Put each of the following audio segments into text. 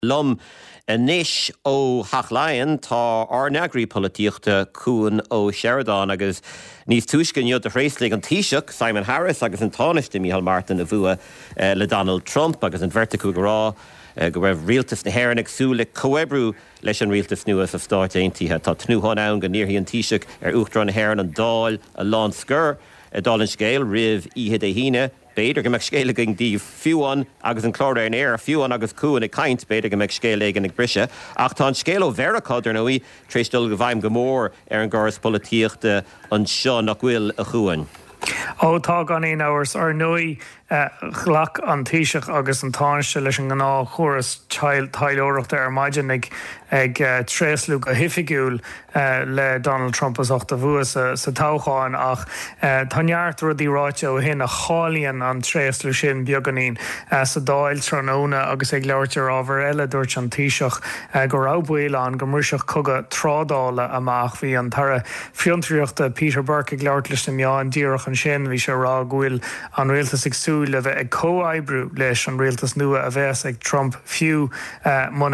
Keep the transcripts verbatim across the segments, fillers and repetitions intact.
Lom Nish ó Hachlainn tá arneagraí polítíochta cún ó Sheridan agus níos túiscin iad a phréislig an Taoiseach Simon Harris agus an tánaiste Micheál Martin a bhua uh, le Donald Trump agus an verticú go rá uh, go raibh rialtas na hÉireann agsúla coebrú leis an rialtas nua sa Stáit Aontaithe tá tnúthain ann go níorthaí an Taoiseach ar uachtar na hÉireann an dáil a lán scur a dáil an scéal rih iad é híine beidir go meid scéala ging díobh fiúan agus an clár ar air fiúan agus cúan ag caint beidir go meid scéala ag an ag brise ach tá an scéal ó Veracad ar nóí tréistil go bhaim go mór ar an gcóras polítíochta an seo nach bhfuil a chuain. Ó tá gan éon áras ar nóí ghlach an Taoiseach agus an táiste leis an gná chóras tailóireachta ar maidin ag ag tréaslú go hifigiúil le Donald Trump as ochta bhua sa tácháin ach tá neart rudí ráite ó hin a cháilíonn an tréaslú sin beaganín sa dáil tróna agus ag leirtear ábhar eile dúirt an Taoiseach go rábhuaile an go murseach coga trádála amach bhí an tara fiontriíochta Peter Burke ag leirt leis na meáin díreach an sin bhí se rá ghuiil an rialtas agsú le bheith ag cóibrú leis an rialtas nua a bheits ag Trump fiú muna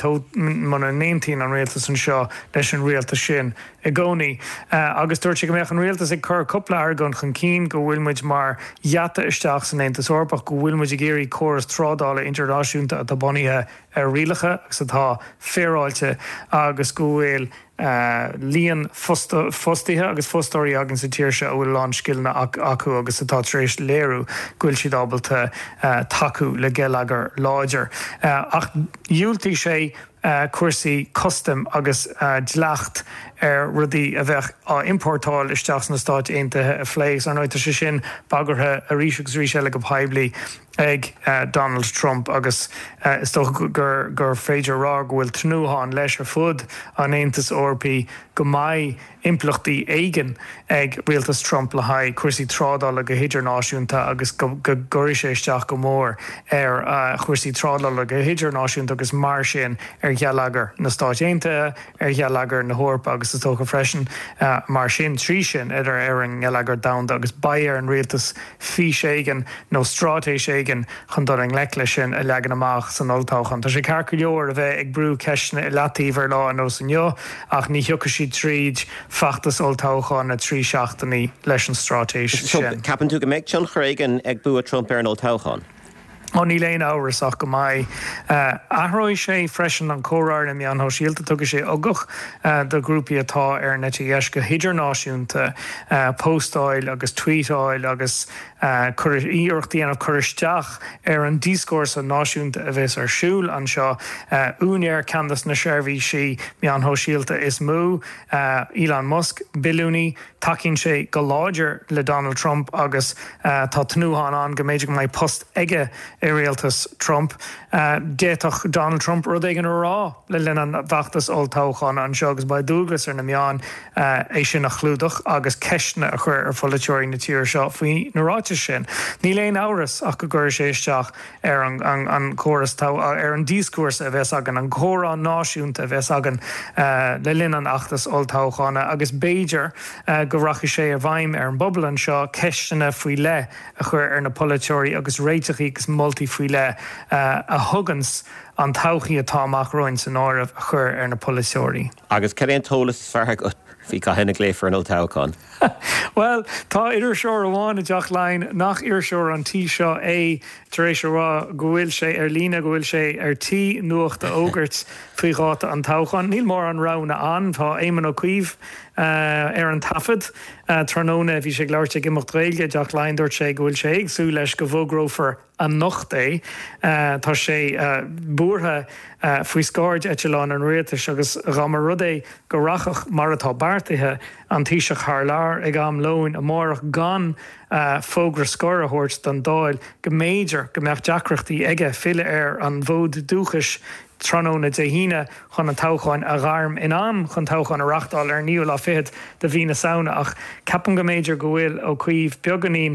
néontín an rialtas an seo leis an rialtas sin i gcónaí agus dúirt go mbeadh an rialtas ag chur coppla argan chun cín go bhfuil muid mar jaata isteach san Aontas Eorpach go bhfuil muid ag géirí córas trádála internaisiúnta a tabaithe ar rialacha agus atá féráilte agus go bhfuil Uh, líon fostaithe agus fostóirí agan sa tíirse ó bhfuil lán scilna acu agus atá tréis léirú gúil siad ábalta uh, taú le geileagar láidir. Uh, ach dhiúltaí sé uh, cuasaí custom agus uh, dleacht ar rudí a bheith á importáil isteach na Stáit Aontaithe a phlééis an áite sé sin bagarthe a ríseach rí eile go haibli ag uh, Donald Trump agus uh, is toch gur gur féidir rá bhfuil tnúthain leis ar fud an Aontas Eorpaí go maith implachtaí éigen ag rialtas Trump le haid cuasaí trádála go hidirnáisiúnta agus go gurí sé isteach go mór ar uh, chuasaí trádála go hidirnáisiúnta agus mar sin ar ghealagar na Stáit Aontaithe ar ghealagar na Eorpa agus is tócha freisin uh, mar sin trí sin idir ar an ghealagar damhanda agus bair an rialtas fís éigen nó strátéis éigen chun dul an gleic sin a legan amach san oltáchan. Tá sé cear go leor a bheith ag brú ceisna i latíomhar lá an nó san jo ach ní thiocca sí tríd fachtas oltáchan na trí seachtaí leis an strátéis sin. Capan tú go méid John Chréigen ag bu a Trump ar an oltáchan? Ó ní léon áras ach go maith athróidh sé freisin an córáir na meán síalta tugadh sé agach do grúpaí atá ar na tíhéis go hidirnáisiúnta postáil agus tweetáil agus íorchtaí anmh churisteach ar an díoscórs an náisiúnta a bheits ar siúil an seo únéir candas na seirbhí si meán síalta is mú Elon Musk bilúní takeíonn sé go láidir le Donald Trump agus tá tnúthain an go méidir go mbeidh post aige i rialtas Trump. Uh, Déach Donald Trump rud éigen rá le linn an bheachtas oltáchan an seo agus ba dúglas ar na meán uh, é sin a chlúdach agus ceisna a chur ar folaitéirí na tíir seo faoi naráte sin. Ní léon áras ach go gur sé isteach ar an, an, an córas tá ar an díoscúrs a bheits agan an chórán náisiúnta a bheits agan uh, le linn an achtas oltáchanna agus Beiidir uh, go racha sé a bhaim ar an bobbal an seo ceisna faoi le a chur ar na folaitéirí agus réiteachí agus multi faoi le uh, a thugans an tauchaí atá amach roinn san áireamh a chur ar na polaiseoirí. Agus ceir an tólas feartha go bhí cá henna léifar an oltáchan. Well, tá idir seoir amháin a deach lein nach idir seoir an tí seo é tar éis rá go bhfuil sé ar lína go bhfuil sé ar tí nuachta ógurt faoi gáta an táchan. Níl mór an rána an tá éimean ó cuimh Uh, ar an tafad uh, tróna bhí sé leirte gimocht réige deach lein dúirt sé go bhfuil sé agsú leis go bhógrófar an nocht é uh, tá sé uh, búrtha uh, faoi scáid eitileán an rialtas agus ramar rud é go rachach mar atá beartaithe an Taoiseach thar lear ag am lóin a mórach gan uh, fógra scóir a thuirt don dáil go méidir go mbeadh deacreachtaí aige fille ar an bhód dúchais tróna de híine chun an tácháin a gharm in am chun tácháin a rachtáil ar níl á fiad de bhína saona ach ceapan go méidir go bhfuil ó cuomh beaganín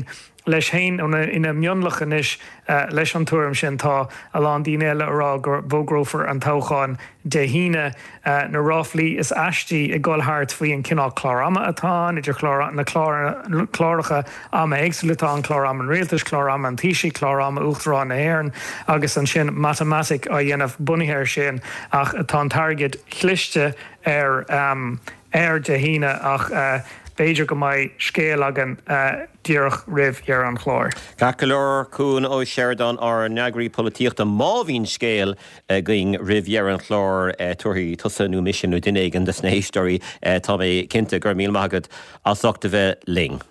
leis hain ina mionlachan is leis an túm sin tá a lá díine eile ará gur bógrófar an táchaáin de híine na ráflí is eistí i ggóilthart faoi an cinál chlárama atá, idir na chláracha ama éagsúlatá an chlárama an réaltas chlárama an tíisi chlárama uachtarán na éireann agus an sin matematic a dhéanamh bunithéir sin ach atá an targad chlichte ar um, ar de híine ach uh, Beidir go mai scéal agan uh, díoch rih ar an chlár. Gacalor cún ó Sheridan ar neagraí políochta máhín scéal uh, going rih ar an chlár uh, tuairtí tusanú misisiú duine an de sna históí uh, tá mé cinnte gur míl maigad as achta bheith ling.